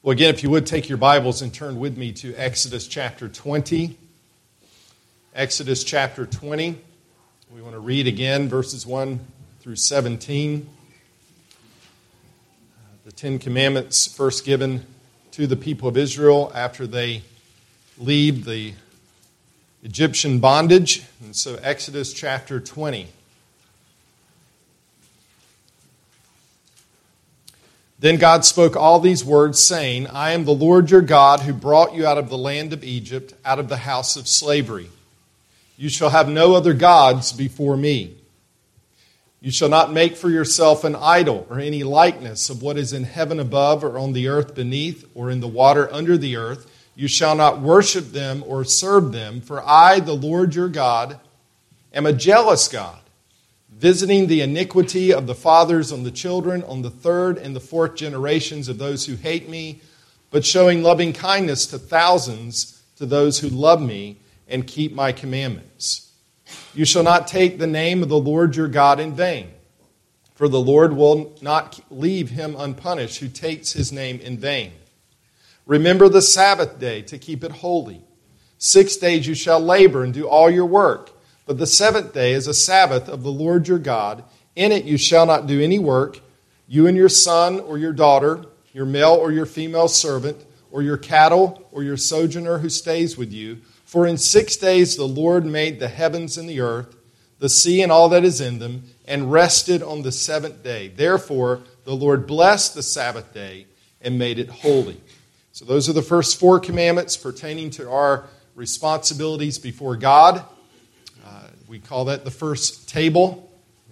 Well, again, if you would take your Bibles and turn with me to Exodus chapter 20. Exodus chapter 20. We want to read again verses 1 through 17. The Ten Commandments first given to the people of Israel after they leave the Egyptian bondage. And so Exodus chapter 20. Then God spoke all these words, saying, I am the Lord your God who brought you out of the land of Egypt, out of the house of slavery. You shall have no other gods before me. You shall not make for yourself an idol or any likeness of what is in heaven above or on the earth beneath or in the water under the earth. You shall not worship them or serve them, for I, the Lord your God, am a jealous God, visiting the iniquity of the fathers on the children, on the third and the fourth generations of those who hate me, but showing loving kindness to thousands to those who love me and keep my commandments. You shall not take the name of the Lord your God in vain, for the Lord will not leave him unpunished who takes his name in vain. Remember the Sabbath day to keep it holy. 6 days you shall labor and do all your work. But the seventh day is a Sabbath of the Lord your God. In it you shall not do any work, you and your son or your daughter, your male or your female servant, or your cattle or your sojourner who stays with you. For in 6 days the Lord made the heavens and the earth, the sea and all that is in them, and rested on the seventh day. Therefore the Lord blessed the Sabbath day and made it holy. So those are the first 4 commandments pertaining to our responsibilities before God. We call that the first table.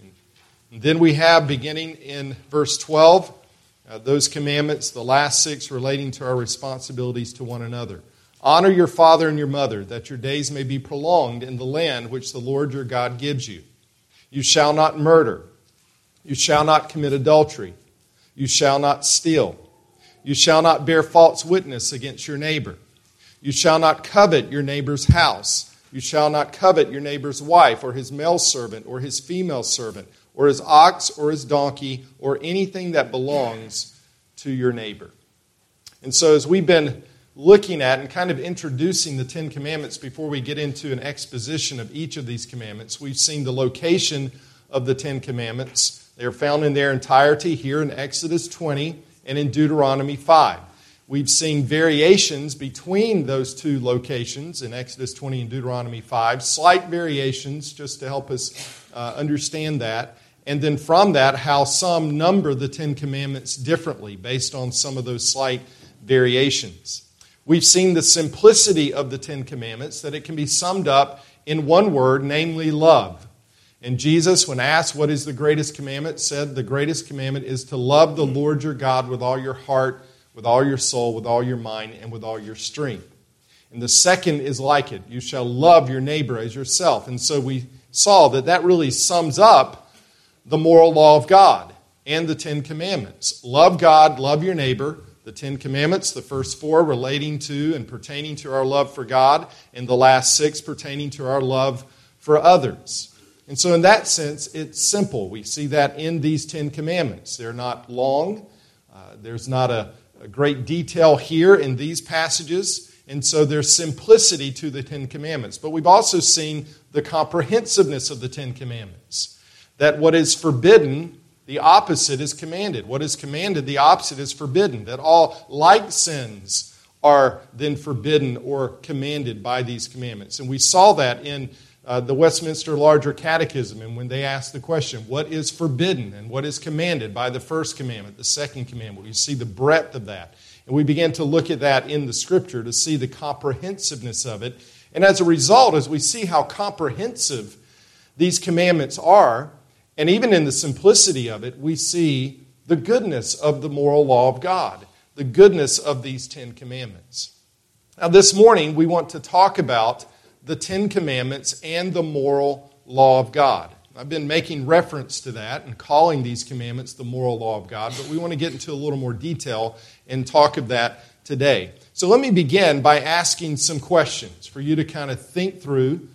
And then we have, beginning in verse 12, those commandments, the last 6 relating to our responsibilities to one another. Honor your father and your mother, that your days may be prolonged in the land which the Lord your God gives you. You shall not murder. You shall not commit adultery. You shall not steal. You shall not bear false witness against your neighbor. You shall not covet your neighbor's house. You shall not covet your neighbor's wife, or his male servant, or his female servant, or his ox, or his donkey, or anything that belongs to your neighbor. And so as we've been looking at and kind of introducing the Ten Commandments before we get into an exposition of each of these commandments, we've seen the location of the Ten Commandments. They are found in their entirety here in Exodus 20 and in Deuteronomy 5. We've seen variations between those 2 locations in Exodus 20 and Deuteronomy 5, slight variations just to help us understand that. And then from that, how some number the Ten Commandments differently based on some of those slight variations. We've seen the simplicity of the Ten Commandments, that it can be summed up in one word, namely love. And Jesus, when asked what is the greatest commandment, said the greatest commandment is to love the Lord your God with all your heart, with all your soul, with all your mind, and with all your strength. And the second is like it. You shall love your neighbor as yourself. And so we saw that that really sums up the moral law of God and the Ten Commandments. Love God, love your neighbor. The Ten Commandments, the first 4 relating to and pertaining to our love for God, and the last 6 pertaining to our love for others. And so in that sense, it's simple. We see that in these Ten Commandments. They're not long. There's not a great detail here in these passages, and so there's simplicity to the Ten Commandments. But we've also seen the comprehensiveness of the Ten Commandments, that what is forbidden, the opposite is commanded. What is commanded, the opposite is forbidden, that all like sins are then forbidden or commanded by these commandments. And we saw that in the Westminster Larger Catechism, and when they asked the question, what is forbidden and what is commanded by the first commandment, the second commandment, we see the breadth of that. And we began to look at that in the Scripture to see the comprehensiveness of it. And as a result, as we see how comprehensive these commandments are, and even in the simplicity of it, we see the goodness of the moral law of God, the goodness of these Ten Commandments. Now this morning, we want to talk about the Ten Commandments and the moral law of God. I've been making reference to that and calling these commandments the moral law of God, but we want to get into a little more detail and talk of that today. So let me begin by asking some questions for you to kind of think through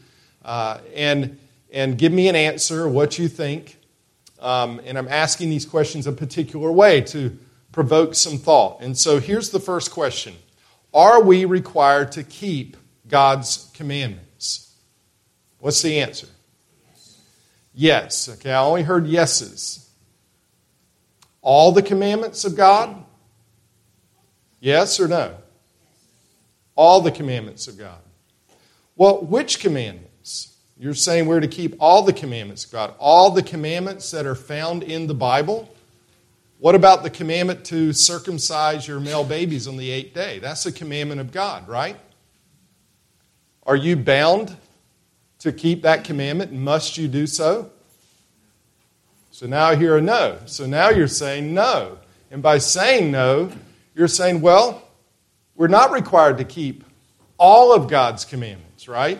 and give me an answer, what you think. And I'm asking these questions a particular way to provoke some thought. And so here's the first question. Are we required to keep God's commandments? What's the answer? Yes. Okay, I only heard yeses. All the commandments of God? Yes or no? All the commandments of God. Well, which commandments? You're saying we're to keep all the commandments of God. All the commandments that are found in the Bible? What about the commandment to circumcise your male babies on the 8th day? That's a commandment of God, right? Are you bound to keep that commandment? Must you do so? So now I hear a no. So now you're saying no. And by saying no, you're saying, well, we're not required to keep all of God's commandments, right?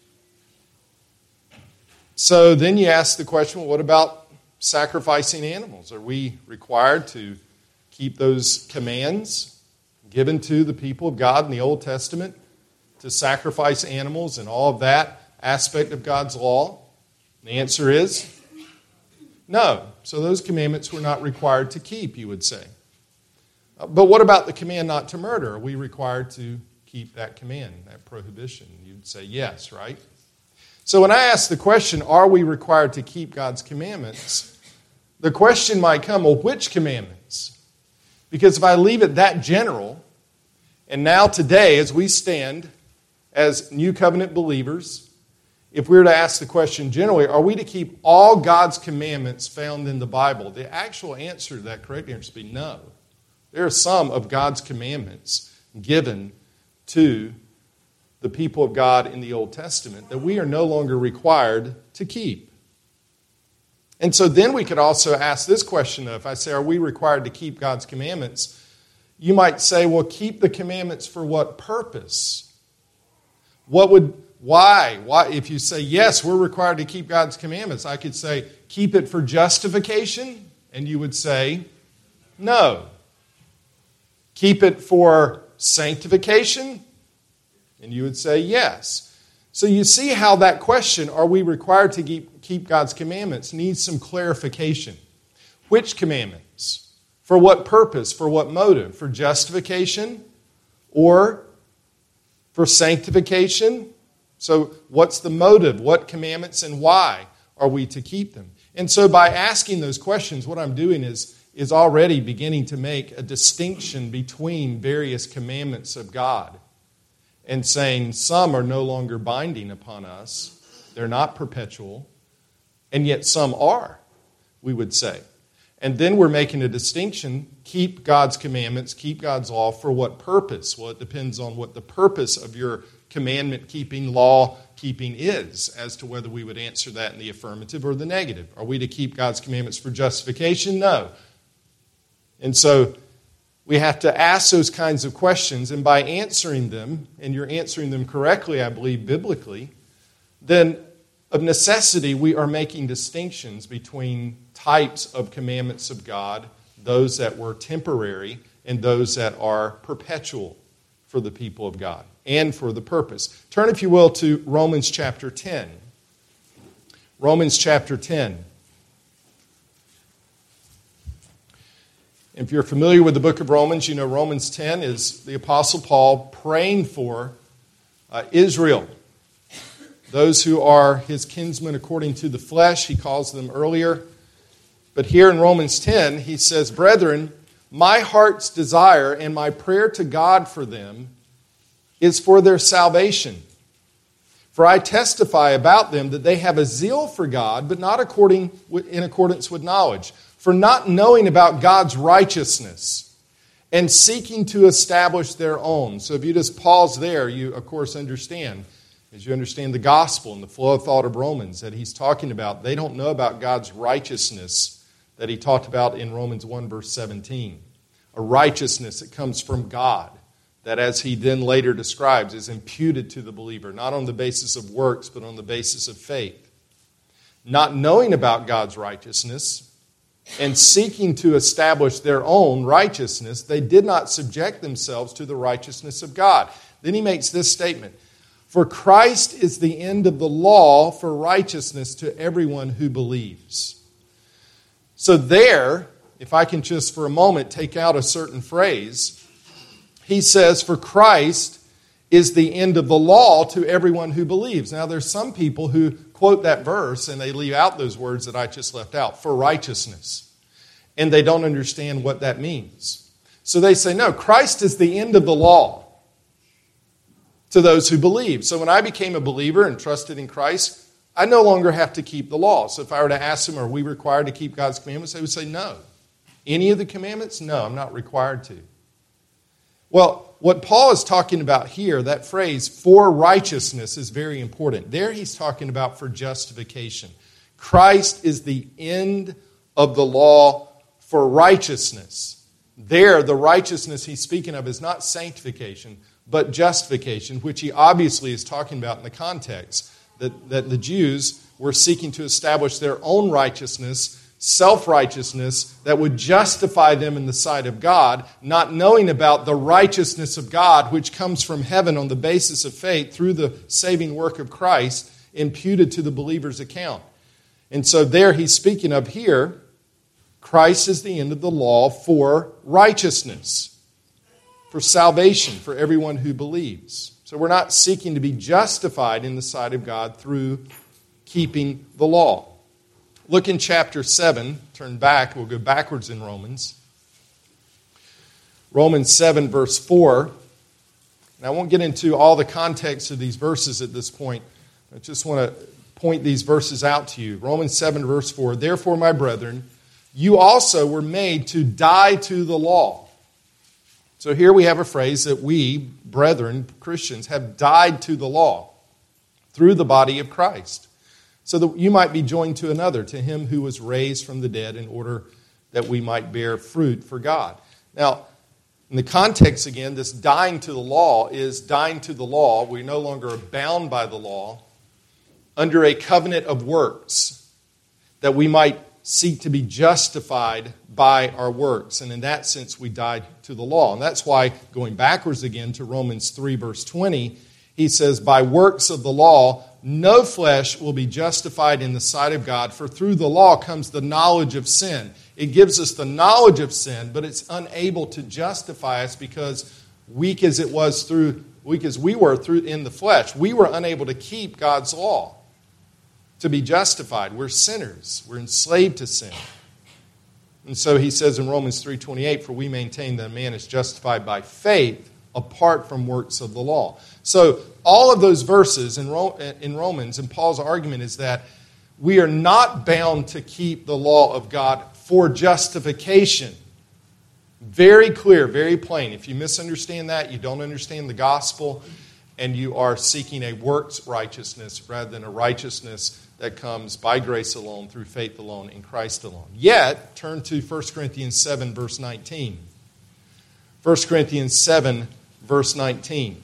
So then you ask the question, well, what about sacrificing animals? Are we required to keep those commands given to the people of God in the Old Testament to sacrifice animals and all of that aspect of God's law? The answer is no. So those commandments we're not required to keep, you would say. But what about the command not to murder? Are we required to keep that command, that prohibition? You'd say yes, right? So when I ask the question, are we required to keep God's commandments? The question might come, well, which commandments? Because if I leave it that general, and now today as we stand as New Covenant believers, if we were to ask the question generally, are we to keep all God's commandments found in the Bible? The actual answer to that correct answer would be no. There are some of God's commandments given to the people of God in the Old Testament that we are no longer required to keep. And so then we could also ask this question, though. If I say, are we required to keep God's commandments? You might say, well, keep the commandments for what purpose? Why? If you say, yes, we're required to keep God's commandments, I could say, keep it for justification, and you would say, no. Keep it for sanctification, and you would say, yes. So you see how that question, are we required to keep God's commandments, needs some clarification. Which commandments? For what purpose? For what motive? For justification or for sanctification? So what's the motive? What commandments and why are we to keep them? And so by asking those questions, what I'm doing is already beginning to make a distinction between various commandments of God and saying some are no longer binding upon us. They're not perpetual. And yet some are, we would say. And then we're making a distinction, keep God's commandments, keep God's law for what purpose? Well, it depends on what the purpose of your commandment-keeping, law-keeping is, as to whether we would answer that in the affirmative or the negative. Are we to keep God's commandments for justification? No. And so we have to ask those kinds of questions, and by answering them, and you're answering them correctly, I believe, biblically, then of necessity we are making distinctions between types of commandments of God, those that were temporary and those that are perpetual for the people of God and for the purpose. Turn, if you will, to Romans chapter 10. Romans chapter 10. If you're familiar with the book of Romans, you know Romans 10 is the Apostle Paul praying for Israel. Those who are his kinsmen according to the flesh, he calls them earlier. But here in Romans 10, he says, "Brethren, my heart's desire and my prayer to God for them is for their salvation. For I testify about them that they have a zeal for God, but not in accordance with knowledge. For not knowing about God's righteousness and seeking to establish their own." So if you just pause there, you, of course, understand, as you understand the gospel and the flow of thought of Romans, that he's talking about, they don't know about God's righteousness that he talked about in Romans 1, verse 17. A righteousness that comes from God, that as he then later describes, is imputed to the believer, not on the basis of works, but on the basis of faith. Not knowing about God's righteousness and seeking to establish their own righteousness, they did not subject themselves to the righteousness of God. Then he makes this statement, "For Christ is the end of the law for righteousness to everyone who believes." So there, if I can just for a moment take out a certain phrase, he says, for Christ is the end of the law to everyone who believes. Now, there's some people who quote that verse and they leave out those words that I just left out, for righteousness. And they don't understand what that means. So they say, no, Christ is the end of the law to those who believe. So when I became a believer and trusted in Christ, I no longer have to keep the law. So if I were to ask them, are we required to keep God's commandments? They would say, no. Any of the commandments? No, I'm not required to. Well, what Paul is talking about here, that phrase, for righteousness, is very important. There he's talking about for justification. Christ is the end of the law for righteousness. There, the righteousness he's speaking of is not sanctification, but justification, which he obviously is talking about in the context that the Jews were seeking to establish their own righteousness, self-righteousness that would justify them in the sight of God, not knowing about the righteousness of God, which comes from heaven on the basis of faith through the saving work of Christ, imputed to the believer's account. And so there he's speaking of here, Christ is the end of the law for righteousness, for salvation, for everyone who believes. So we're not seeking to be justified in the sight of God through keeping the law. Look in chapter 7. Turn back. We'll go backwards in Romans. Romans 7, verse 4. And I won't get into all the context of these verses at this point. I just want to point these verses out to you. Romans 7, verse 4. Therefore, my brethren, you also were made to die to the law. So here we have a phrase that we, brethren, Christians, have died to the law through the body of Christ, so that you might be joined to another, to him who was raised from the dead, in order that we might bear fruit for God. Now, in the context again, this dying to the law is dying to the law. We no longer are bound by the law under a covenant of works, that we might seek to be justified by our works. And in that sense, we died to the law. And that's why, going backwards again to Romans 3, verse 20, he says, by works of the law, no flesh will be justified in the sight of God, for through the law comes the knowledge of sin. It gives us the knowledge of sin, but it's unable to justify us because weak as we were through in the flesh, we were unable to keep God's law to be justified. We're sinners. We're enslaved to sin. And so he says in Romans 3:28, for we maintain that a man is justified by faith apart from works of the law. So all of those verses in Romans, and Paul's argument is that we are not bound to keep the law of God for justification. Very clear, very plain. If you misunderstand that, you don't understand the gospel, and you are seeking a works righteousness rather than a righteousness that comes by grace alone, through faith alone, in Christ alone. Yet, turn to 1 Corinthians 7, verse 19. 1 Corinthians 7, verse 19.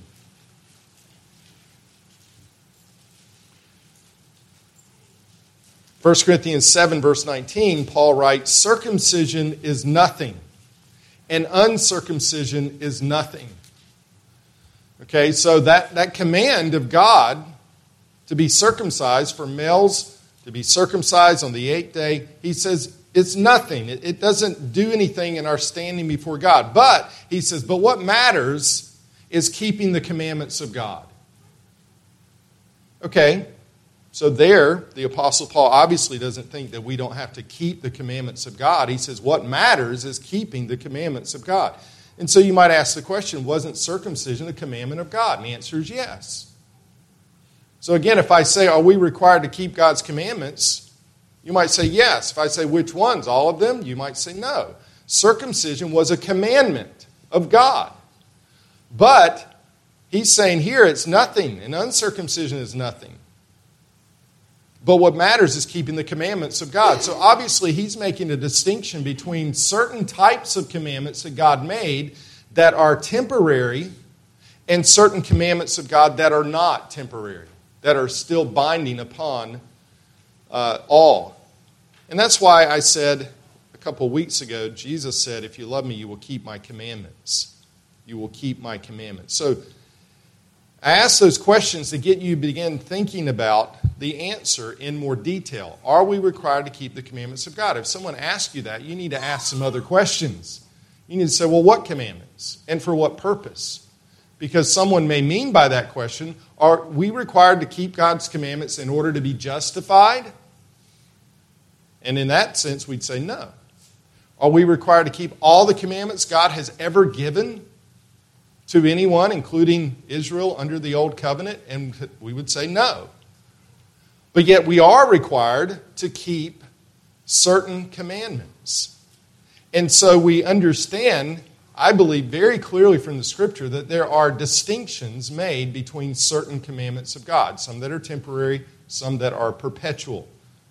First Corinthians 7, verse 19, Paul writes, circumcision is nothing, and uncircumcision is nothing. Okay, so that command of God to be circumcised, for males to be circumcised on the 8th day, he says it's nothing. It doesn't do anything in our standing before God. But, he says, but what matters is keeping the commandments of God. Okay, so there, the Apostle Paul obviously doesn't think that we don't have to keep the commandments of God. He says what matters is keeping the commandments of God. And so you might ask the question, wasn't circumcision a commandment of God? And the answer is yes. So again, if I say, are we required to keep God's commandments? You might say yes. If I say, which ones? All of them? You might say no. Circumcision was a commandment of God. But he's saying here it's nothing, and uncircumcision is nothing. But what matters is keeping the commandments of God. So obviously he's making a distinction between certain types of commandments that God made that are temporary and certain commandments of God that are not temporary, that are still binding upon all. And that's why I said a couple of weeks ago, Jesus said, if you love me, you will keep my commandments. You will keep my commandments. So I ask those questions to get you to begin thinking about the answer in more detail. Are we required to keep the commandments of God? If someone asks you that, you need to ask some other questions. You need to say, well, what commandments? And for what purpose? Because someone may mean by that question, are we required to keep God's commandments in order to be justified? And in that sense, we'd say no. Are we required to keep all the commandments God has ever given to anyone, including Israel under the Old Covenant? And we would say no. But yet we are required to keep certain commandments. And so we understand, I believe very clearly from the Scripture, that there are distinctions made between certain commandments of God, some that are temporary, some that are perpetual.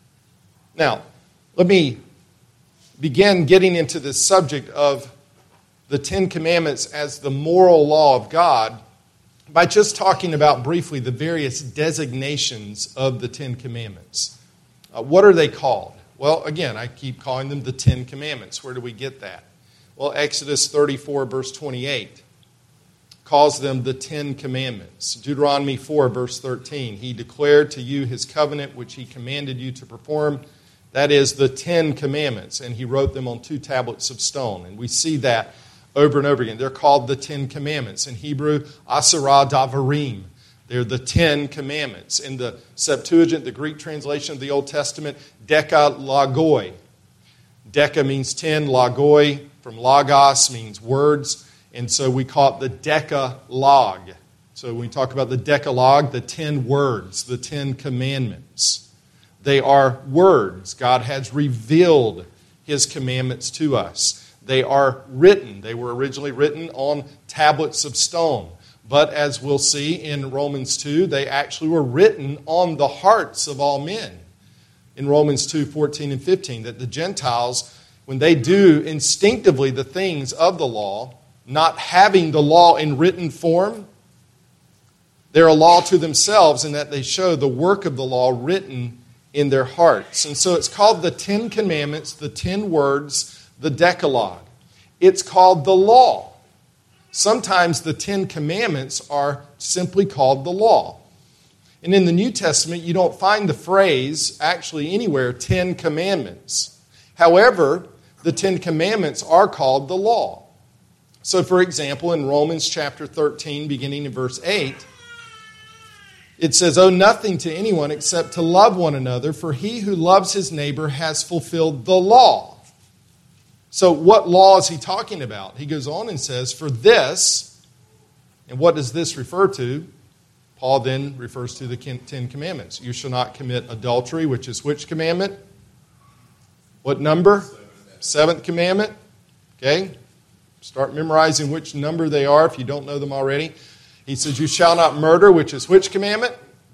Now, let me begin getting into this subject of the Ten Commandments as the moral law of God by just talking about briefly the various designations of the Ten Commandments. What are they called? Well, again, I keep calling them the Ten Commandments. Where do we get that? Well, Exodus 34, verse 28 calls them the Ten Commandments. Deuteronomy 4, verse 13, He declared to you His covenant, which He commanded you to perform. That is the Ten Commandments, and He wrote them on 2 tablets of stone. And we see that over and over again. They're called the Ten Commandments. In Hebrew, Asara Davarim. They're the Ten Commandments. In the Septuagint, the Greek translation of the Old Testament, Decalogoi. Deca means 10, logoi from logos means words, and so we call it the Decalogue. So when we talk about the Decalogue, the 10 words, the 10 Commandments. They are words. God has revealed His commandments to us. They are written. They were originally written on tablets of stone. But as we'll see in Romans 2, they actually were written on the hearts of all men. In Romans 2, 14 and 15, that the Gentiles, when they do instinctively the things of the law, not having the law in written form, they're a law to themselves in that they show the work of the law written in their hearts. And so it's called the 10 Commandments, the 10 words, the Decalogue. It's called the law. Sometimes the 10 Commandments are simply called the law. And in the New Testament, you don't find the phrase actually anywhere, 10 Commandments. However, the 10 Commandments are called the law. So, for example, in Romans chapter 13, beginning in verse 8, it says, "Owe nothing to anyone except to love one another, for he who loves his neighbor has fulfilled the law." So what law is he talking about? He goes on and says, "For this," and what does this refer to? Paul then refers to the 10 Commandments. "You shall not commit adultery," which is which commandment? What number? 7th commandment. Okay? Start memorizing which number they are if you don't know them already. He says, "You shall not murder," which is which commandment?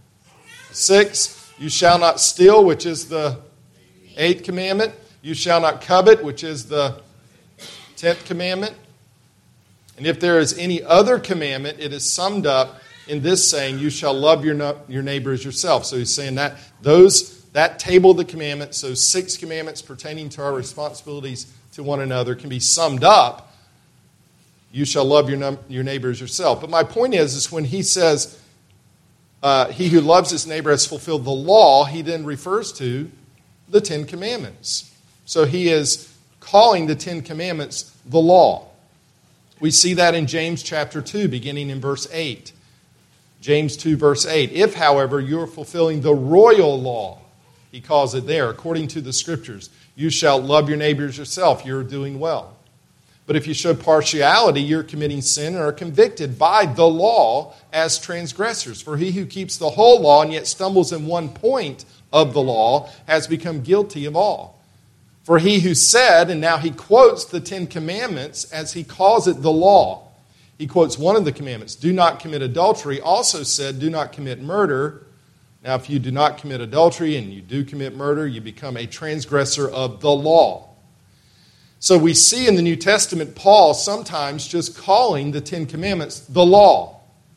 6. "You shall not steal," which is the 8th commandment. "You shall not covet," which is the 10th commandment. And if there is any other commandment, it is summed up in this saying, "You shall love your neighbor as yourself." So he's saying that that table of the commandments, those 6 commandments pertaining to our responsibilities to one another, can be summed up, "You shall love your neighbor as yourself." But my point is when he says, "He who loves his neighbor has fulfilled the law," he then refers to the 10 Commandments. So he is calling the 10 Commandments the law. We see that in James chapter 2, beginning in verse 8. James 2, verse 8. "If, however, you are fulfilling the royal law," he calls it there, "according to the Scriptures, you shall love your neighbor as yourself," you're doing well. "But if you show partiality, you're committing sin and are convicted by the law as transgressors. For he who keeps the whole law and yet stumbles in one point of the law has become guilty of all. For he who said," and now he quotes the 10 Commandments as he calls it the law. He quotes one of the commandments, "Do not commit adultery," also said, "Do not commit murder." Now, if you do not commit adultery and you do commit murder, you become a transgressor of the law. So we see in the New Testament Paul sometimes just calling the 10 Commandments the law.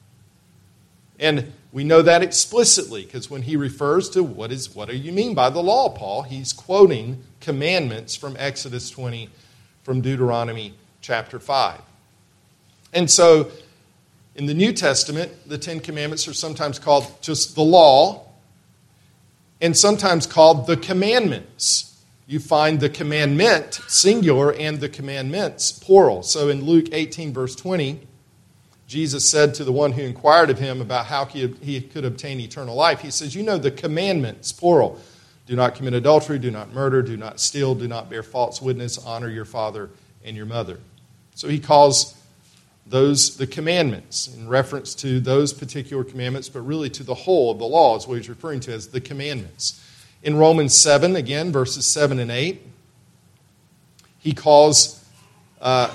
And we know that explicitly because when he refers to what do you mean by the law, Paul? He's quoting commandments from Exodus 20, from Deuteronomy chapter 5. And so in the New Testament, the 10 Commandments are sometimes called just the law. and sometimes called the commandments. You find the commandment, singular, and the commandments, plural. So in Luke 18, verse 20, Jesus said to the one who inquired of him about how he could obtain eternal life, he says, you know the commandments, plural. Do not commit adultery, do not murder, do not steal, do not bear false witness, honor your father and your mother. So he calls those the commandments in reference to those particular commandments, but really to the whole of the law is what he's referring to as the commandments. In Romans 7, again, verses 7 and 8, he calls the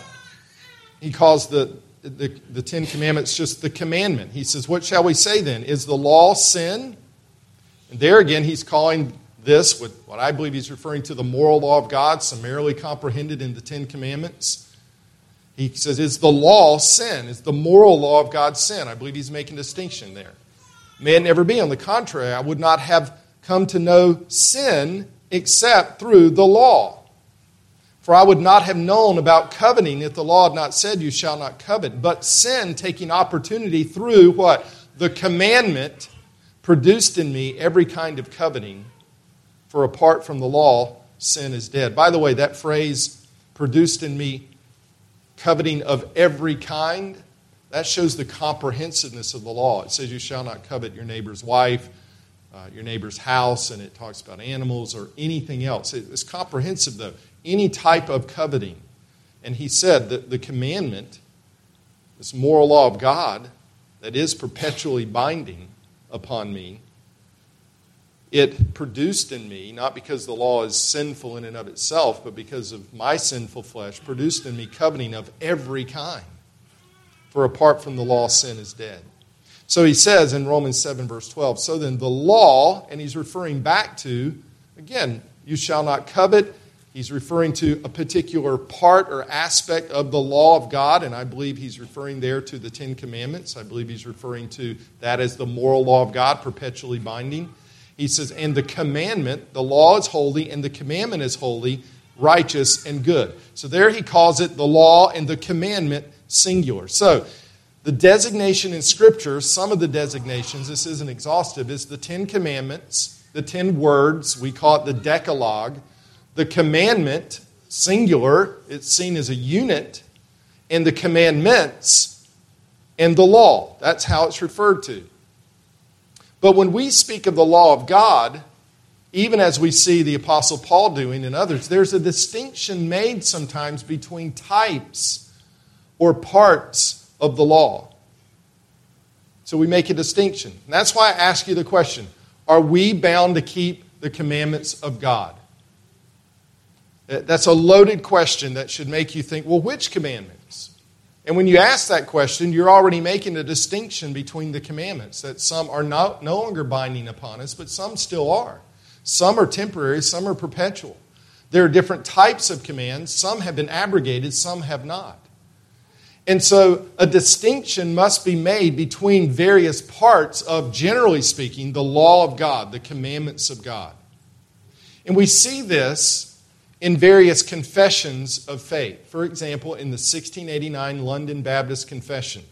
Ten Commandments just the commandment. He says, what shall we say then? Is the law sin? And there again, he's calling this, with what I believe he's referring to, the moral law of God, summarily comprehended in the Ten Commandments. He says, is the law sin? Is the moral law of God sin? I believe he's making a distinction there. May it never be. On the contrary, I would not have come to know sin except through the law. For I would not have known about coveting if the law had not said, you shall not covet. But sin, taking opportunity through what? The commandment, produced in me every kind of coveting. For apart from the law, sin is dead. By the way, that phrase, produced in me coveting of every kind, that shows the comprehensiveness of the law. It says you shall not covet your neighbor's wife, your neighbor's house, and it talks about animals or anything else. It's comprehensive, though. Any type of coveting. And he said that the commandment, this moral law of God that is perpetually binding upon me, it produced in me, not because the law is sinful in and of itself, but because of my sinful flesh, produced in me coveting of every kind. For apart from the law, sin is dead. So he says in Romans 7, verse 12, so then the law, and he's referring back to, again, you shall not covet. He's referring to a particular part or aspect of the law of God, and I believe he's referring there to the Ten Commandments. I believe he's referring to that as the moral law of God, perpetually binding. He says, and the commandment, the law is holy, and the commandment is holy, righteous, and good. So there he calls it the law and the commandment singular. So the designation in Scripture, some of the designations, this isn't exhaustive, is the Ten Commandments, the 10 words, we call it the Decalogue. The commandment, singular, it's seen as a unit, and the commandments and the law. That's how it's referred to. But when we speak of the law of God, even as we see the Apostle Paul doing and others, there's a distinction made sometimes between types or parts of the law. So we make a distinction. And that's why I ask you the question, are we bound to keep the commandments of God? That's a loaded question that should make you think, well, which commandments? And when you ask that question, you're already making a distinction between the commandments, that some are no longer binding upon us, but some still are. Some are temporary, some are perpetual. There are different types of commands. Some have been abrogated, some have not. And so a distinction must be made between various parts of, generally speaking, the law of God, the commandments of God. And we see this in various confessions of faith. For example, in the 1689 London Baptist Confession.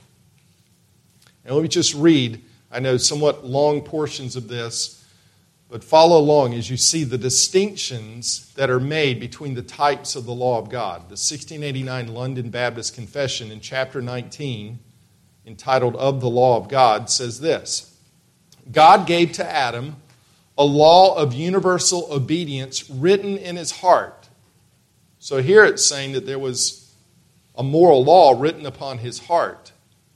And let me just read, I know somewhat long portions of this, but follow along as you see the distinctions that are made between the types of the law of God. The 1689 London Baptist Confession in chapter 19, entitled Of the Law of God, says this: God gave to Adam a law of universal obedience written in his heart. So here it's saying that there was a moral law written upon his heart.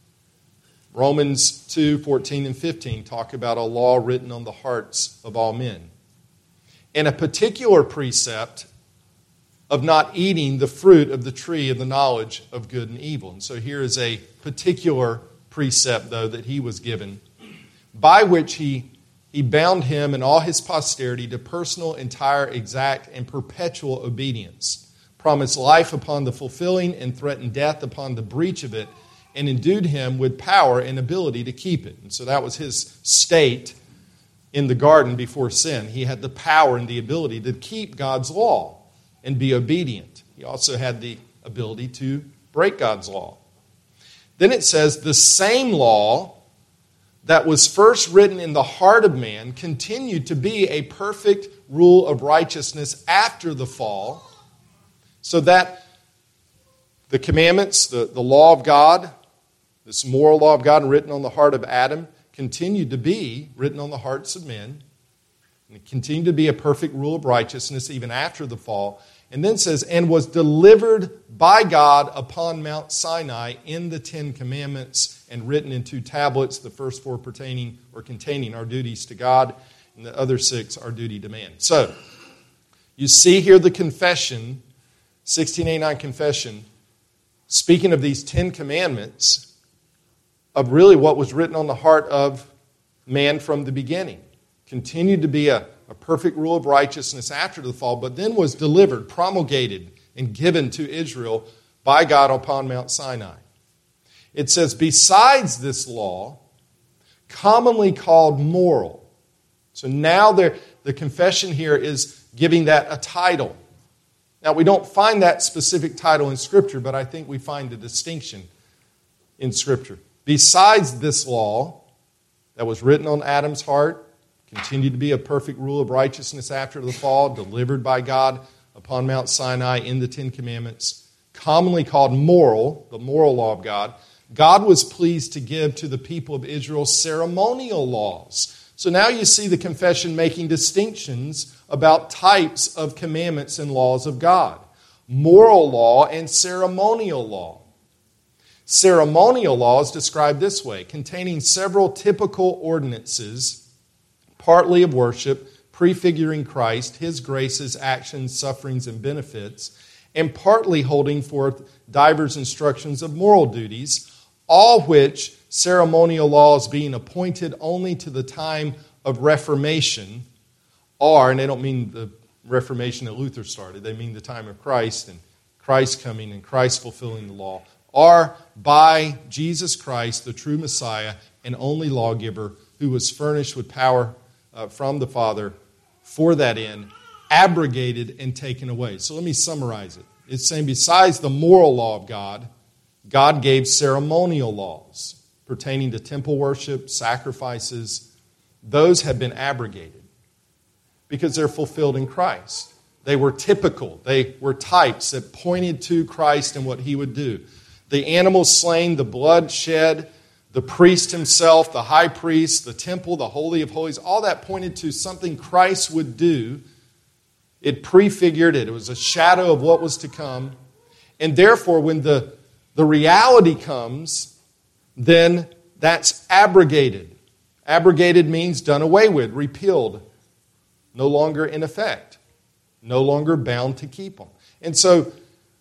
Romans 2, 14 and 15 talk about a law written on the hearts of all men. And a particular precept of not eating the fruit of the tree of the knowledge of good and evil. And so here is a particular precept, though, that he was given, by which he bound him and all his posterity to personal, entire, exact, and perpetual obedience, promised life upon the fulfilling and threatened death upon the breach of it, and endued him with power and ability to keep it. And so that was his state in the garden before sin. He had the power and the ability to keep God's law and be obedient. He also had the ability to break God's law. Then it says, the same law that was first written in the heart of man continued to be a perfect rule of righteousness after the fall, so that the commandments, the law of God, this moral law of God written on the heart of Adam, continued to be written on the hearts of men, and it continued to be a perfect rule of righteousness even after the fall. And then says, and was delivered by God upon Mount Sinai in the Ten Commandments and written in 2 tablets, the first 4 pertaining or containing our duties to God, and the other 6 our duty to man. So, you see here the confession, 1689 confession, speaking of these 10 commandments, of really what was written on the heart of man from the beginning. Continued to be a perfect rule of righteousness after the fall, but then was delivered, promulgated, and given to Israel by God upon Mount Sinai. It says, besides this law, commonly called moral. So now the confession here is giving that a title. Now, we don't find that specific title in Scripture, but I think we find a distinction in Scripture. Besides this law that was written on Adam's heart, continued to be a perfect rule of righteousness after the fall, delivered by God upon Mount Sinai in the Ten Commandments, commonly called moral, the moral law of God, God was pleased to give to the people of Israel ceremonial laws. So now you see the confession making distinctions about types of commandments and laws of God. Moral law and ceremonial law. Ceremonial law is described this way, containing several typical ordinances, partly of worship, prefiguring Christ, His graces, actions, sufferings, and benefits, and partly holding forth divers instructions of moral duties, all which ceremonial laws being appointed only to the time of Reformation are, and they don't mean the Reformation that Luther started, they mean the time of Christ and Christ coming and Christ fulfilling the law, are by Jesus Christ, the true Messiah and only lawgiver, who was furnished with power from the Father for that end, abrogated and taken away. So let me summarize it. It's saying besides the moral law of God, God gave ceremonial laws pertaining to temple worship, sacrifices. Those have been abrogated because they're fulfilled in Christ. They were typical. They were types that pointed to Christ and what He would do. The animals slain, the blood shed, the priest himself, the high priest, the temple, the Holy of Holies, all that pointed to something Christ would do. It prefigured it. It was a shadow of what was to come. And therefore, when the reality comes, then that's abrogated. Abrogated means done away with, repealed, no longer in effect, no longer bound to keep them. And so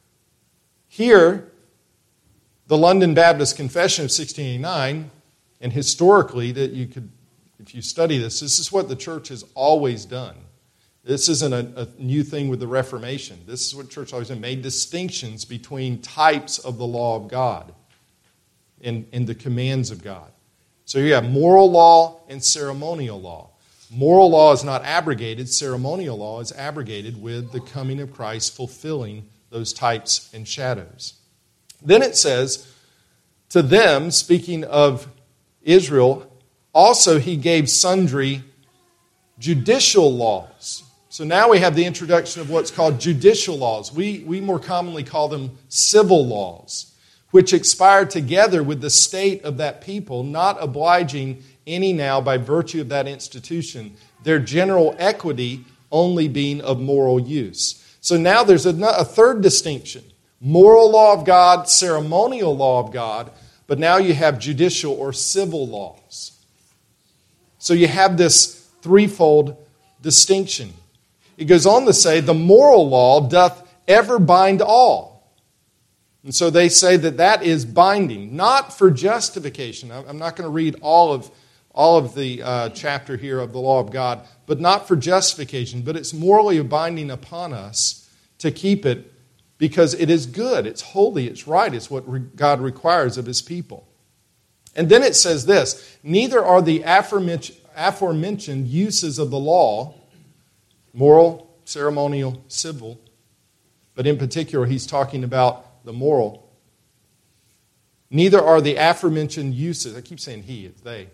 here, the London Baptist Confession of 1689, and historically, that you could, if you study this is what the church has always done. This isn't a new thing with the Reformation. This is what the church always done, made distinctions between types of the law of God and the commands of God. So you have moral law and ceremonial law. Moral law is not abrogated. Ceremonial law is abrogated with the coming of Christ fulfilling those types and shadows. Then it says, to them, speaking of Israel, also He gave sundry judicial laws. So now we have the introduction of what's called judicial laws. We more commonly call them civil laws, which expire together with the state of that people, not obliging any now by virtue of that institution, their general equity only being of moral use. So now there's a third distinction. Moral law of God, ceremonial law of God, but now you have judicial or civil laws. So you have this threefold distinction. It goes on to say, the moral law doth ever bind all. And so they say that is binding, not for justification. I'm not going to read all of the chapter here of the law of God, but not for justification, but it's morally binding upon us to keep it because it is good, it's holy, it's right, it's what God requires of His people. And then it says this, neither are the aforementioned uses of the law, moral, ceremonial, civil, but in particular he's talking about the moral. Neither are the aforementioned uses, I keep saying he, it's they,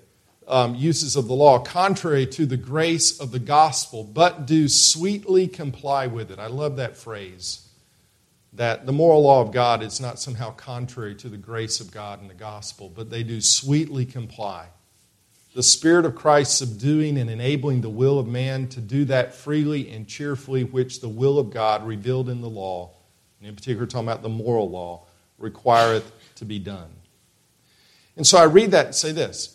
uses of the law, contrary to the grace of the gospel, but do sweetly comply with it. I love that phrase, that the moral law of God is not somehow contrary to the grace of God and the gospel, but they do sweetly comply. The Spirit of Christ subduing and enabling the will of man to do that freely and cheerfully, which the will of God revealed in the law, and in particular talking about the moral law, requireth to be done. And so I read that and say this.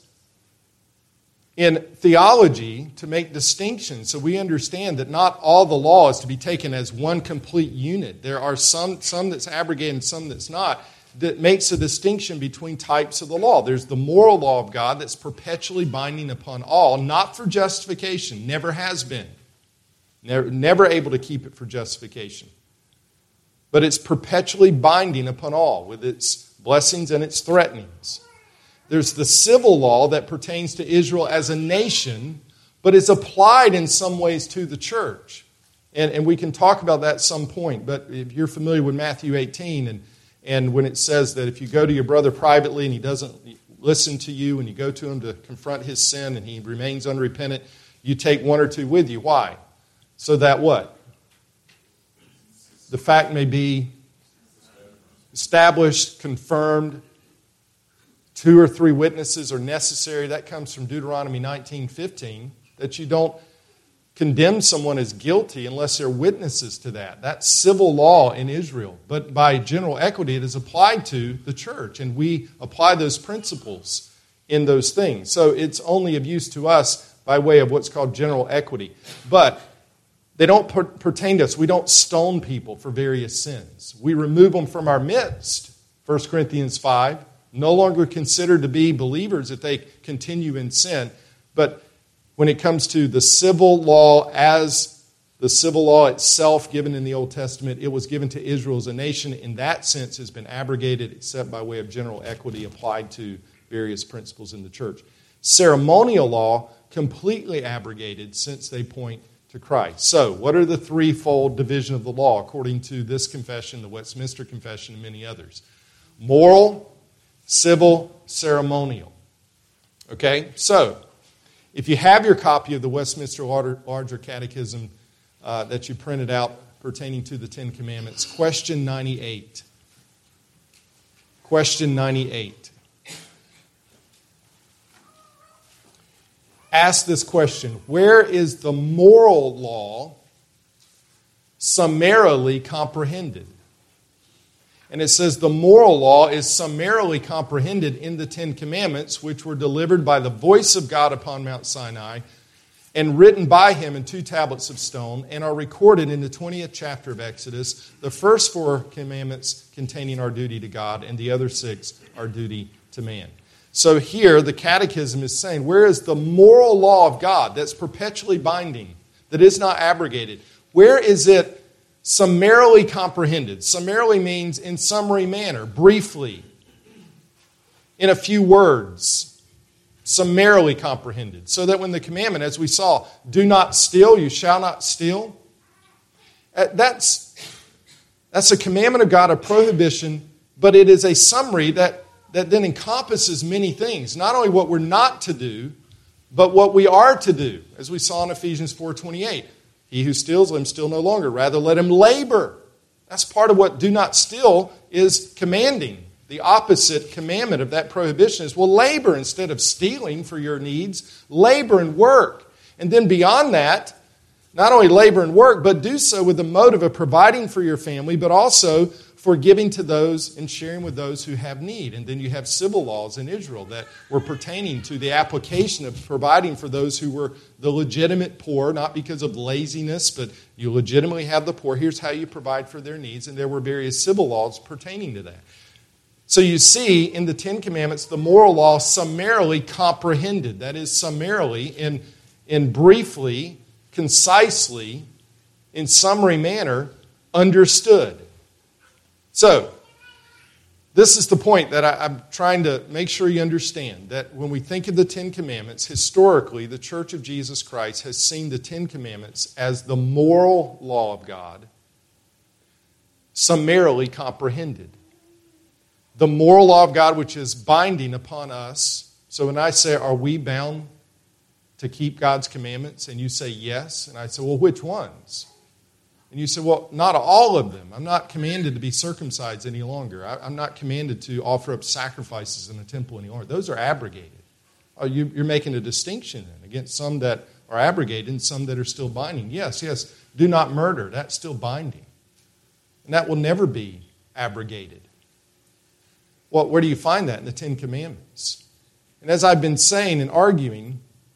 In theology, to make distinctions, so we understand that not all the law is to be taken as one complete unit. There are some that's abrogated and some that's not, that makes a distinction between types of the law. There's the moral law of God that's perpetually binding upon all, not for justification, never has been. Never able to keep it for justification. But it's perpetually binding upon all with its blessings and its threatenings. There's the civil law that pertains to Israel as a nation, but is applied in some ways to the church. And we can talk about that at some point. But if you're familiar with Matthew 18, and when it says that if you go to your brother privately and he doesn't listen to you, and you go to him to confront his sin and he remains unrepentant, you take one or two with you. Why? So that what? The fact may be established, confirmed. 2 or 3 witnesses are necessary. That comes from Deuteronomy 19:15, that you don't condemn someone as guilty unless they're witnesses to that. That's civil law in Israel. But by general equity, it is applied to the church, and we apply those principles in those things. So it's only of use to us by way of what's called general equity. But they don't pertain to us. We don't stone people for various sins. We remove them from our midst, 1 Corinthians 5. No longer considered to be believers if they continue in sin. But when it comes to the civil law as the civil law itself given in the Old Testament, it was given to Israel as a nation. In that sense, has been abrogated except by way of general equity applied to various principles in the church. Ceremonial law completely abrogated since they point to Christ. So, what are the threefold division of the law according to this confession, the Westminster Confession, and many others? Moral, civil, ceremonial. Okay? So, if you have your copy of the Westminster Larger Catechism that you printed out pertaining to the Ten Commandments, question 98. Question 98. Ask this question: where is the moral law summarily comprehended? And it says the moral law is summarily comprehended in the Ten Commandments, which were delivered by the voice of God upon Mount Sinai and written by him in 2 tablets of stone, and are recorded in the 20th chapter of Exodus, the first 4 commandments containing our duty to God, and the other 6 our duty to man. So here the Catechism is saying, where is the moral law of God that's perpetually binding, that is not abrogated? Where is it summarily comprehended? Summarily means in summary manner, briefly, in a few words. Summarily comprehended. So that when the commandment, as we saw, do not steal, you shall not steal, that's a commandment of God, a prohibition, but it is a summary that then encompasses many things. Not only what we're not to do, but what we are to do, as we saw in Ephesians 4:28. He who steals, let him steal no longer. Rather, let him labor. That's part of what do not steal is commanding. The opposite commandment of that prohibition is, well, labor instead of stealing for your needs. Labor and work. And then beyond that, not only labor and work, but do so with the motive of providing for your family, but also for giving to those and sharing with those who have need. And then you have civil laws in Israel that were pertaining to the application of providing for those who were the legitimate poor, not because of laziness, but you legitimately have the poor. Here's how you provide for their needs. And there were various civil laws pertaining to that. So you see in the Ten Commandments the moral law summarily comprehended. That is, summarily, in briefly, concisely, in summary manner, understood. So, this is the point that I'm trying to make sure you understand, that when we think of the Ten Commandments, historically, the Church of Jesus Christ has seen the Ten Commandments as the moral law of God, summarily comprehended. The moral law of God, which is binding upon us, So when I say, are we bound to keep God's commandments? And you say yes. And I say, well, which ones? And you say, well, not all of them. I'm not commanded to be circumcised any longer. I'm not commanded to offer up sacrifices in the temple any longer. Those are abrogated. Oh, you're making a distinction then against some that are abrogated and some that are still binding. Yes, do not murder. That's still binding. And that will never be abrogated. Well, where do you find that? In the Ten Commandments. And as I've been saying and arguing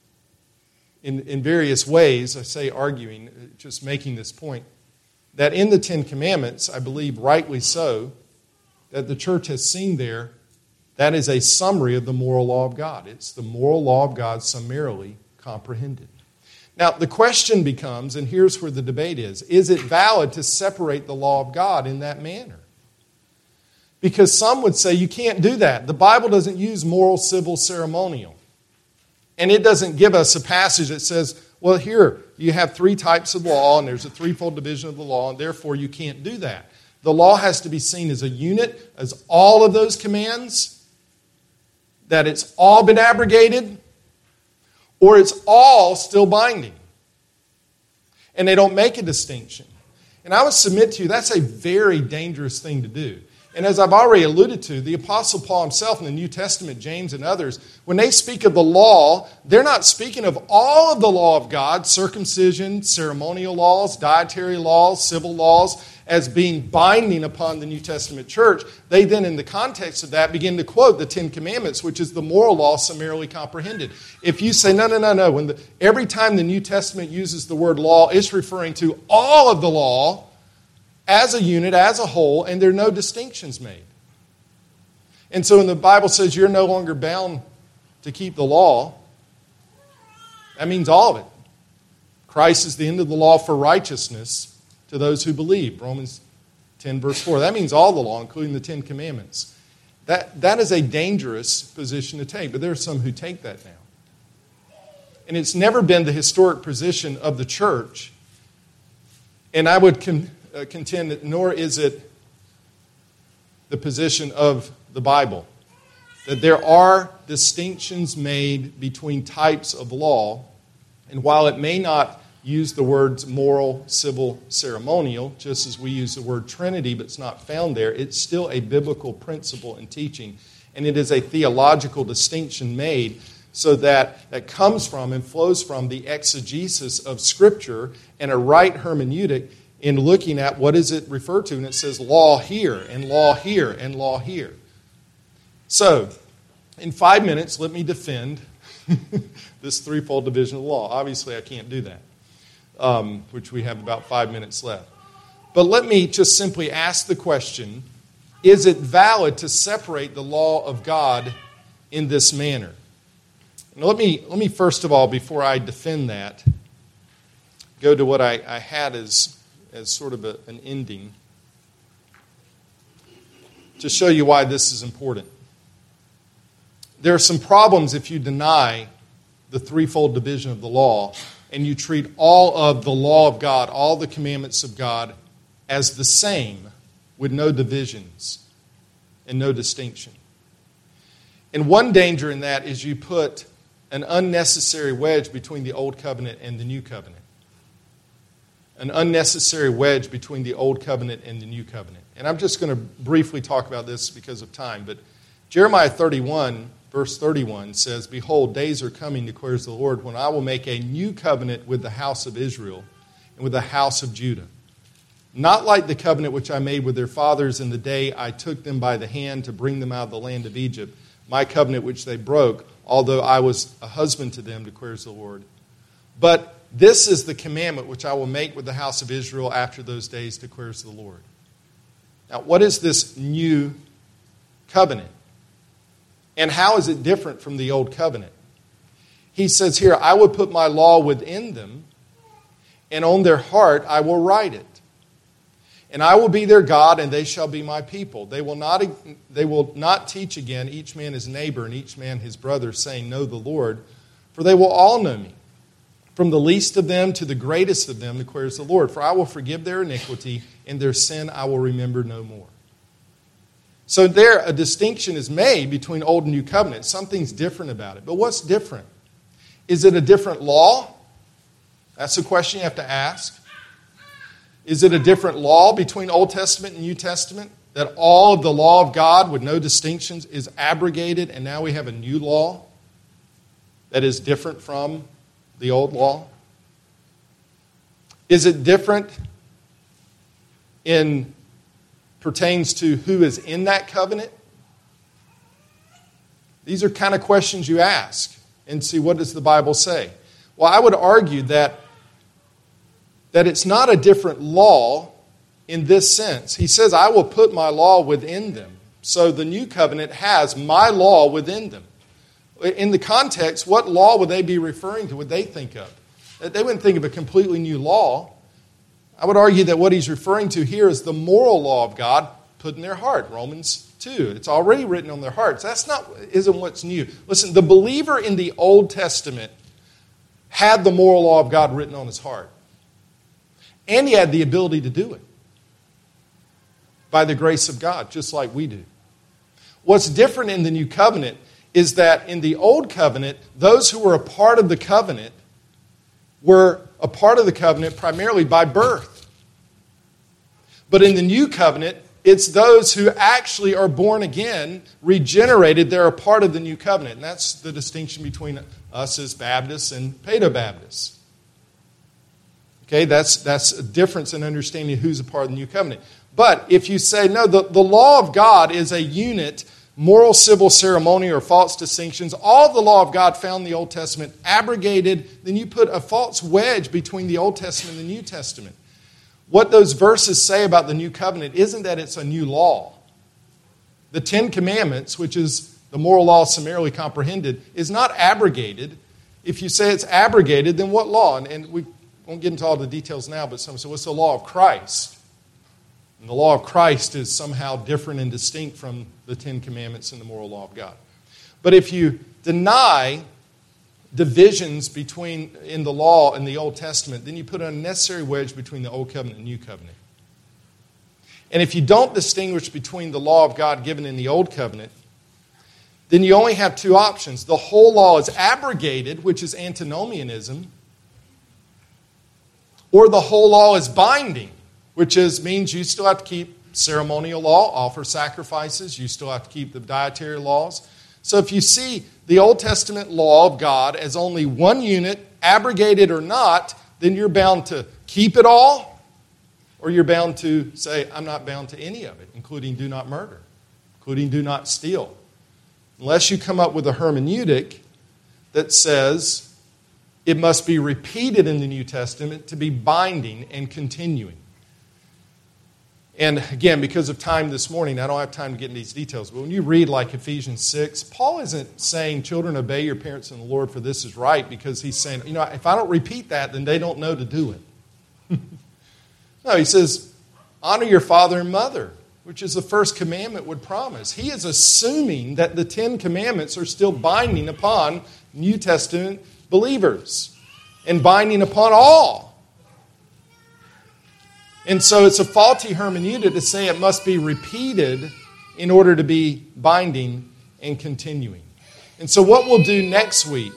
in various ways, I say arguing, just making this point, that in the Ten Commandments, I believe rightly so, that the church has seen there, that is a summary of the moral law of God. It's the moral law of God summarily comprehended. Now, the question becomes, and here's where the debate is it valid to separate the law of God in that manner? Because some would say you can't do that. The Bible doesn't use moral, civil, ceremonial. And it doesn't give us a passage that says, well, here, you have three types of law, and there's a threefold division of the law, and therefore you can't do that. The law has to be seen as a unit, as all of those commands, that it's all been abrogated, or it's all still binding. And they don't make a distinction. And I would submit to you, that's a very dangerous thing to do. And as I've already alluded to, the Apostle Paul himself in the New Testament, James and others, when they speak of the law, they're not speaking of all of the law of God, circumcision, ceremonial laws, dietary laws, civil laws, as being binding upon the New Testament church. They then, in the context of that, begin to quote the Ten Commandments, which is the moral law summarily comprehended. If you say, no, every time the New Testament uses the word law, it's referring to all of the law, as a unit, as a whole, and there are no distinctions made. And so when the Bible says you're no longer bound to keep the law, that means all of it. Christ is the end of the law for righteousness to those who believe. Romans 10, verse 4. That means all the law, including the Ten Commandments. That is a dangerous position to take, but there are some who take that now. And it's never been the historic position of the church, and I would contend that nor is it the position of the Bible, that there are distinctions made between types of law, and while it may not use the words moral, civil, ceremonial, just as we use the word Trinity, but it's not found there, it's still a biblical principle and teaching, and it is a theological distinction made so that comes from and flows from the exegesis of Scripture and a right hermeneutic in looking at what is it referred to, and it says law here, and law here, and law here. So, in 5 minutes, let me defend this threefold division of the law. Obviously, I can't do that, which we have about 5 minutes left. But let me just simply ask the question, is it valid to separate the law of God in this manner? And let me first of all, before I defend that, go to what I had as sort of an ending to show you why this is important. There are some problems if you deny the threefold division of the law and you treat all of the law of God, all the commandments of God, as the same with no divisions and no distinction. And one danger in that is you put an unnecessary wedge between the Old Covenant and the New Covenant. An unnecessary wedge between the Old Covenant and the New Covenant. And I'm just going to briefly talk about this because of time. But Jeremiah 31, verse 31 says, "Behold, days are coming, declares the Lord, when I will make a new covenant with the house of Israel and with the house of Judah. Not like the covenant which I made with their fathers in the day I took them by the hand to bring them out of the land of Egypt, my covenant which they broke, although I was a husband to them, declares the Lord. But this is the commandment which I will make with the house of Israel after those days, declares the Lord." Now, what is this new covenant? And how is it different from the old covenant? He says here, "I will put my law within them, and on their heart I will write it. And I will be their God, and they shall be my people. They will not teach again each man his neighbor and each man his brother, saying, 'Know the Lord,' for they will all know me. From the least of them to the greatest of them, declares the Lord. For I will forgive their iniquity, and their sin I will remember no more." So there, a distinction is made between Old and New Covenant. Something's different about it. But what's different? Is it a different law? That's the question you have to ask. Is it a different law between Old Testament and New Testament? That all of the law of God with no distinctions is abrogated, and now we have a new law that is different from the old law? Is it different pertains to who is in that covenant? These are kind of questions you ask and see, what does the Bible say? Well, I would argue that it's not a different law in this sense. He says, I will put my law within them. So the new covenant has my law within them. In the context, what law would they be referring to? Would they think of? They wouldn't think of a completely new law. I would argue that what he's referring to here is the moral law of God put in their heart. Romans 2. It's already written on their hearts. Isn't what's new. Listen, the believer in the Old Testament had the moral law of God written on his heart. And he had the ability to do it by the grace of God, just like we do. What's different in the new covenant is that in the old covenant, those who were a part of the covenant were a part of the covenant primarily by birth. But in the new covenant, it's those who actually are born again, regenerated, they're a part of the new covenant. And that's the distinction between us as Baptists and Paedo-Baptists. Okay, that's a difference in understanding who's a part of the new covenant. But if you say, no, the law of God is a unit, moral, civil, ceremonial, or false distinctions, all of the law of God found in the Old Testament abrogated, then you put a false wedge between the Old Testament and the New Testament. What those verses say about the new covenant isn't that it's a new law. The Ten Commandments, which is the moral law summarily comprehended, is not abrogated. If you say it's abrogated, then what law? And we won't get into all the details now, but some say, what's the law of Christ? And the law of Christ is somehow different and distinct from the Ten Commandments and the moral law of God. But if you deny divisions in the law and the Old Testament, then you put an unnecessary wedge between the Old Covenant and New Covenant. And if you don't distinguish between the law of God given in the Old Covenant, then you only have two options. The whole law is abrogated, which is antinomianism, or the whole law is binding, which means you still have to keep ceremonial law, offer sacrifices, you still have to keep the dietary laws. So if you see the Old Testament law of God as only one unit, abrogated or not, then you're bound to keep it all, or you're bound to say, I'm not bound to any of it, including do not murder, including do not steal. Unless you come up with a hermeneutic that says it must be repeated in the New Testament to be binding and continuing. And again, because of time this morning, I don't have time to get into these details. But when you read like Ephesians 6, Paul isn't saying, children, obey your parents in the Lord, for this is right, because he's saying, if I don't repeat that, then they don't know to do it. No, he says, honor your father and mother, which is the first commandment would promise. He is assuming that the Ten Commandments are still binding upon New Testament believers and binding upon all. And so it's a faulty hermeneutic to say it must be repeated in order to be binding and continuing. And so what we'll do next week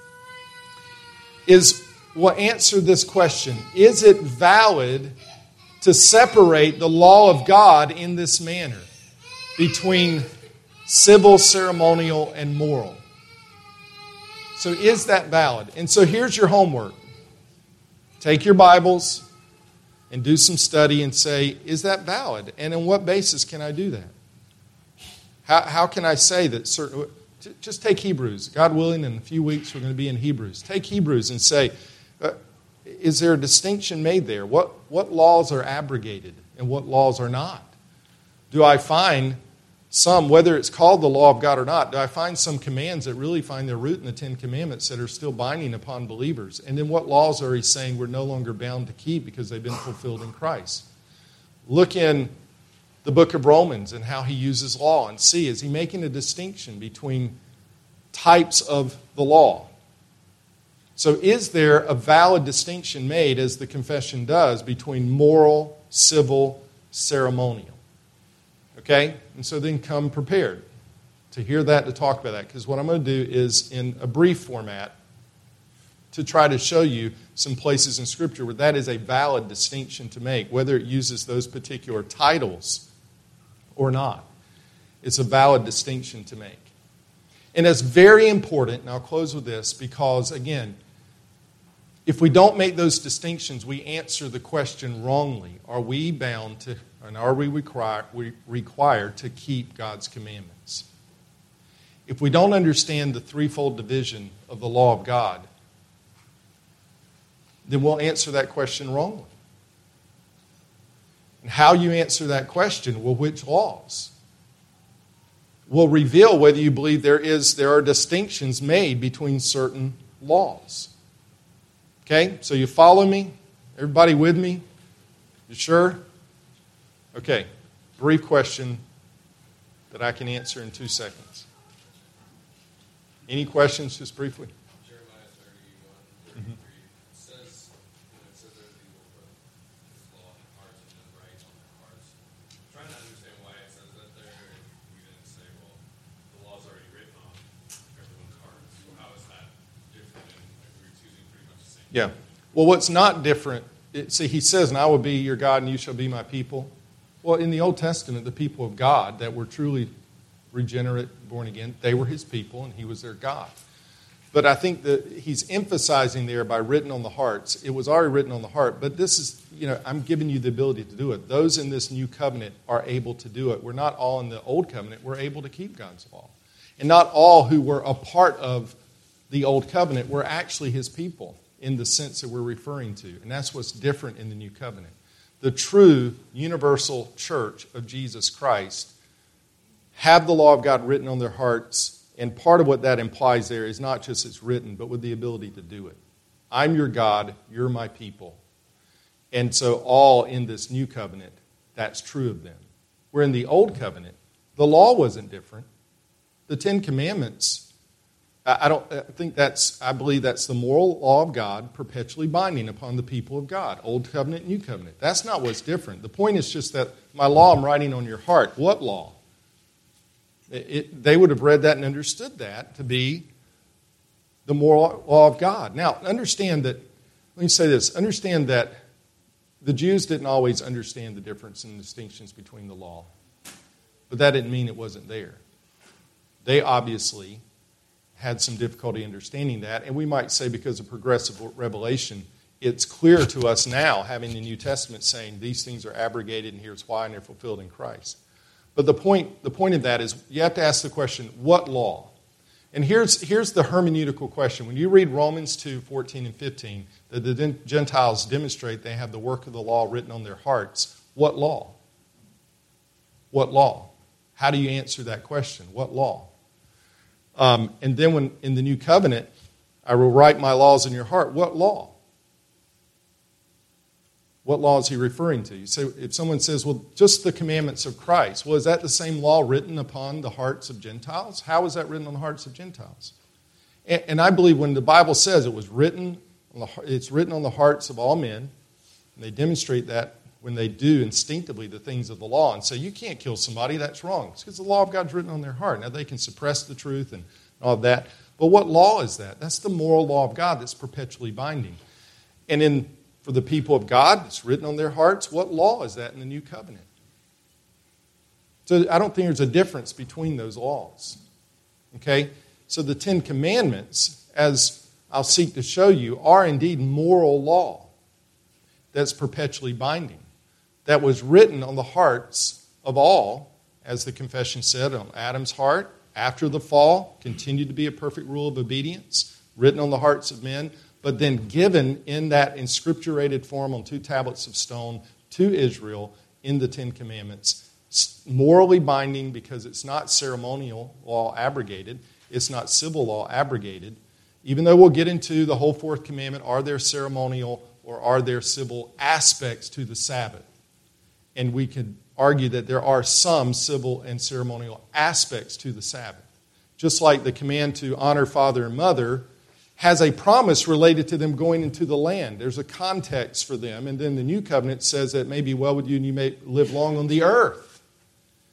is we'll answer this question. Is it valid to separate the law of God in this manner between civil, ceremonial, and moral? So is that valid? And so here's your homework. Take your Bibles and do some study and say, is that valid? And on what basis can I do that? How can I say that certain... Just take Hebrews. God willing, in a few weeks we're going to be in Hebrews. Take Hebrews and say, is there a distinction made there? What laws are abrogated and what laws are not? Do I find some, whether it's called the law of God or not, do I find some commands that really find their root in the Ten Commandments that are still binding upon believers? And then what laws are he saying we're no longer bound to keep because they've been fulfilled in Christ? Look in the book of Romans and how he uses law and see, is he making a distinction between types of the law? So is there a valid distinction made, as the confession does, between moral, civil, ceremonial? Okay? And so then come prepared to hear that, to talk about that. Because what I'm going to do is, in a brief format, to try to show you some places in Scripture where that is a valid distinction to make, whether it uses those particular titles or not. It's a valid distinction to make. And it's very important, and I'll close with this, because, again, if we don't make those distinctions, we answer the question wrongly. Are we bound to, and are we required to keep God's commandments? If we don't understand the threefold division of the law of God, then we'll answer that question wrongly. And how you answer that question, well, which laws, will reveal whether you believe there are distinctions made between certain laws. Okay, so you follow me? Everybody with me? You sure? Okay, brief question that I can answer in 2 seconds. Any questions, just briefly? Jeremiah 31, 33 says, it says that he will put his law in their hearts and then write on their hearts. I'm trying to understand why it says that there. We didn't say, well, the law's already written on everyone's hearts. So how is that different? And we're choosing pretty much the same. Yeah. Well, what's not different, see, he says, and I will be your God and you shall be my people. Well, in the Old Testament, the people of God that were truly regenerate, born again, they were his people and he was their God. But I think that he's emphasizing there by written on the hearts. It was already written on the heart, but this is, I'm giving you the ability to do it. Those in this new covenant are able to do it. We're not all in the old covenant. We're able to keep God's law. And not all who were a part of the old covenant were actually his people in the sense that we're referring to. And that's what's different in the new covenant. The true universal church of Jesus Christ have the law of God written on their hearts, and part of what that implies there is not just it's written, but with the ability to do it. I'm your God, you're my people. And so all in this new covenant, that's true of them. Where in the old covenant, the law wasn't different. The Ten Commandments, I believe that's the moral law of God perpetually binding upon the people of God. Old covenant, new covenant. That's not what's different. The point is just that my law I'm writing on your heart. What law? They would have read that and understood that to be the moral law of God. Now, understand that, let me say this, understand that the Jews didn't always understand the difference and distinctions between the law. But that didn't mean it wasn't there. They obviously had some difficulty understanding that, and we might say because of progressive revelation, it's clear to us now, having the New Testament saying these things are abrogated and here's why, and they're fulfilled in Christ. But the point of that is you have to ask the question, what law? And here's the hermeneutical question. When you read Romans 2, 14 and 15, that the Gentiles demonstrate they have the work of the law written on their hearts, what law? What law? How do you answer that question? What law? And then when in the new covenant, I will write my laws in your heart, what law? What law is he referring to? You say, if someone says, well, just the commandments of Christ. Well, is that the same law written upon the hearts of Gentiles? How is that written on the hearts of Gentiles? And I believe when the Bible says it's written on the hearts of all men, and they demonstrate that when they do instinctively the things of the law and say, you can't kill somebody, that's wrong. It's because the law of God's written on their heart. Now, they can suppress the truth and all of that. But what law is that? That's the moral law of God that's perpetually binding. And for the people of God, it's written on their hearts. What law is that in the new covenant? So I don't think there's a difference between those laws. Okay? So the Ten Commandments, as I'll seek to show you, are indeed moral law that's perpetually binding. That was written on the hearts of all, as the confession said, on Adam's heart, after the fall, continued to be a perfect rule of obedience, written on the hearts of men, but then given in that inscripturated form on 2 tablets of stone to Israel in the Ten Commandments. Morally binding because it's not ceremonial law abrogated. It's not civil law abrogated. Even though we'll get into the whole fourth commandment, are there ceremonial or are there civil aspects to the Sabbath? And we could argue that there are some civil and ceremonial aspects to the Sabbath. Just like the command to honor father and mother has a promise related to them going into the land. There's a context for them. And then the new covenant says that it may be well with you and you may live long on the earth.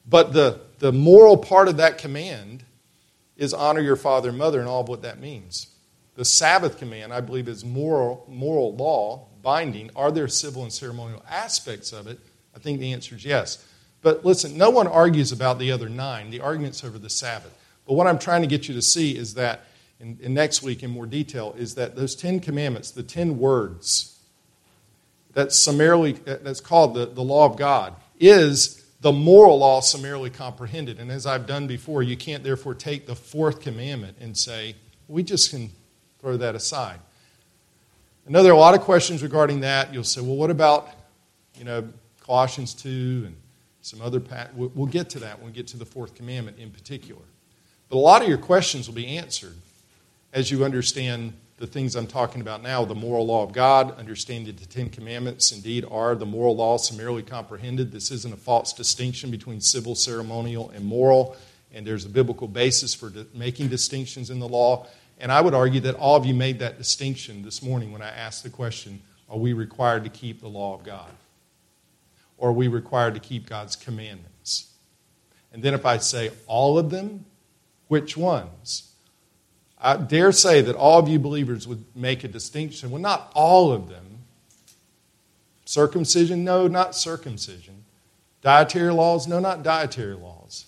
But the moral part of that command is honor your father and mother and all of what that means. The Sabbath command, I believe, is moral law, binding. Are there civil and ceremonial aspects of it? I think the answer is yes. But listen, no one argues about the other 9. The argument's over the Sabbath. But what I'm trying to get you to see is that, in next week in more detail, is that those 10 commandments, the 10 words, that's called the law of God, is the moral law summarily comprehended. And as I've done before, you can't therefore take the 4th commandment and say, we just can throw that aside. I know there are a lot of questions regarding that. You'll say, well, what about, Colossians 2 and some other, we'll get to that when we get to the 4th commandment in particular. But a lot of your questions will be answered as you understand the things I'm talking about now, the moral law of God, understanding the 10 commandments indeed are the moral law summarily comprehended. This isn't a false distinction between civil, ceremonial, and moral, and there's a biblical basis for making distinctions in the law. And I would argue that all of you made that distinction this morning when I asked the question, are we required to keep the law of God? Or are we required to keep God's commandments? And then if I say all of them, which ones? I dare say that all of you believers would make a distinction. Well, not all of them. Circumcision? No, not circumcision. Dietary laws? No, not dietary laws.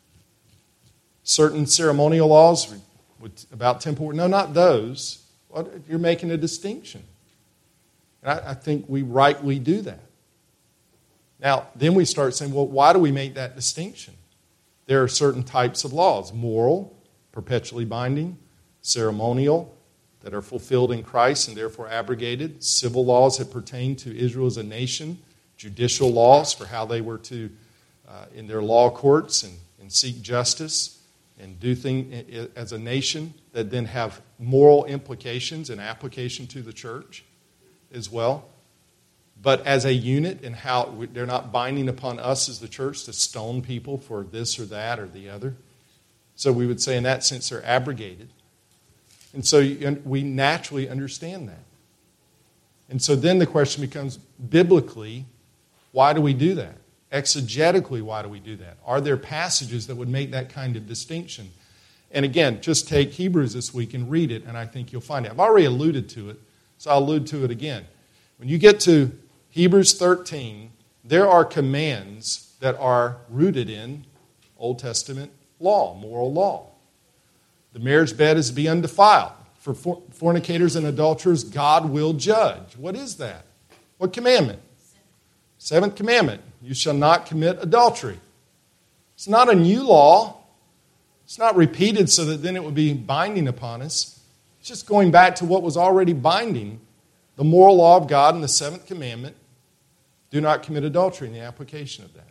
Certain ceremonial laws about temple? No, not those. You're making a distinction. And I think we rightly do that. Now, then we start saying, well, why do we make that distinction? There are certain types of laws. Moral, perpetually binding. Ceremonial, that are fulfilled in Christ and therefore abrogated. Civil laws that pertain to Israel as a nation. Judicial laws for how they were to, in their law courts, and seek justice and do things as a nation that then have moral implications and application to the church as well. But as a unit, and how they're not binding upon us as the church to stone people for this or that or the other. So we would say in that sense they're abrogated. And so we naturally understand that. And so then the question becomes, biblically, why do we do that? Exegetically, why do we do that? Are there passages that would make that kind of distinction? And again, just take Hebrews this week and read it, and I think you'll find it. I've already alluded to it, so I'll allude to it again. When you get to Hebrews 13, there are commands that are rooted in Old Testament law, moral law. The marriage bed is to be undefiled. For fornicators and adulterers, God will judge. What is that? What commandment? 7th commandment. You shall not commit adultery. It's not a new law. It's not repeated so that then it would be binding upon us. It's just going back to what was already binding. The moral law of God and the 7th commandment. Do not commit adultery in the application of that.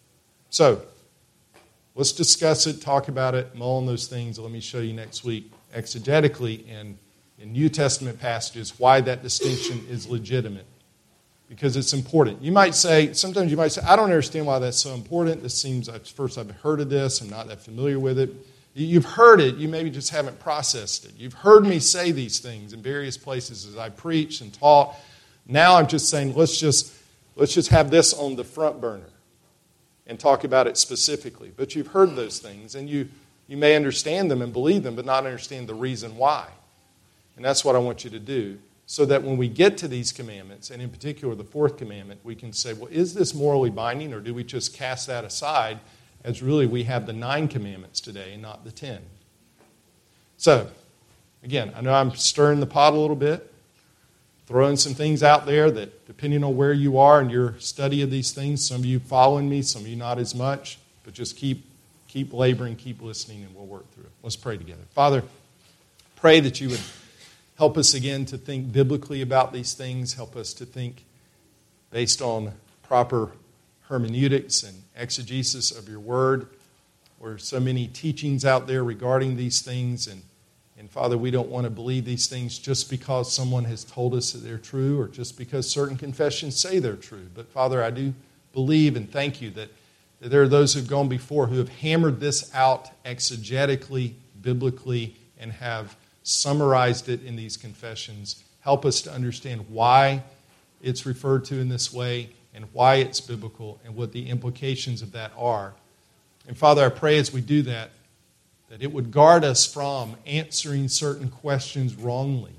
So, let's discuss it, talk about it, mull on those things. Let me show you next week, exegetically and in New Testament passages, why that distinction is legitimate. Because it's important. Sometimes you might say, I don't understand why that's so important. This seems, first I've heard of this, I'm not that familiar with it. You've heard it, you maybe just haven't processed it. You've heard me say these things in various places as I preach and taught. Now I'm just saying, let's just have this on the front burner and talk about it specifically. But you've heard those things, and you may understand them and believe them, but not understand the reason why. And that's what I want you to do, so that when we get to these commandments, and in particular the 4th commandment, we can say, well, is this morally binding, or do we just cast that aside, as really we have the 9 commandments today and not the 10? So, again, I know I'm stirring the pot a little bit, throwing some things out there that, depending on where you are in your study of these things, some of you following me, some of you not as much, but just keep laboring, keep listening, and we'll work through it. Let's pray together. Father, pray that you would help us again to think biblically about these things, help us to think based on proper hermeneutics and exegesis of your word. There are so many teachings out there regarding these things, and Father, we don't want to believe these things just because someone has told us that they're true or just because certain confessions say they're true. But Father, I do believe and thank you that there are those who've gone before who have hammered this out exegetically, biblically, and have summarized it in these confessions. Help us to understand why it's referred to in this way and why it's biblical and what the implications of that are, And Father, I pray as we do that, that it would guard us from answering certain questions wrongly,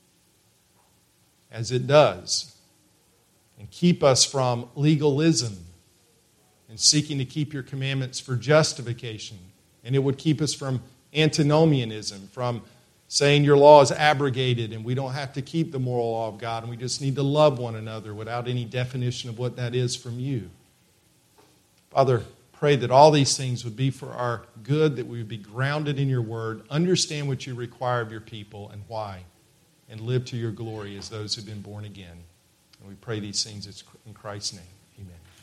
as it does, and keep us from legalism and seeking to keep your commandments for justification. And it would keep us from antinomianism, from saying your law is abrogated and we don't have to keep the moral law of God and we just need to love one another without any definition of what that is from you. Father, pray that all these things would be for our good, that we would be grounded in your word, understand what you require of your people and why, and live to your glory as those who've been born again. And we pray these things in Christ's name. Amen.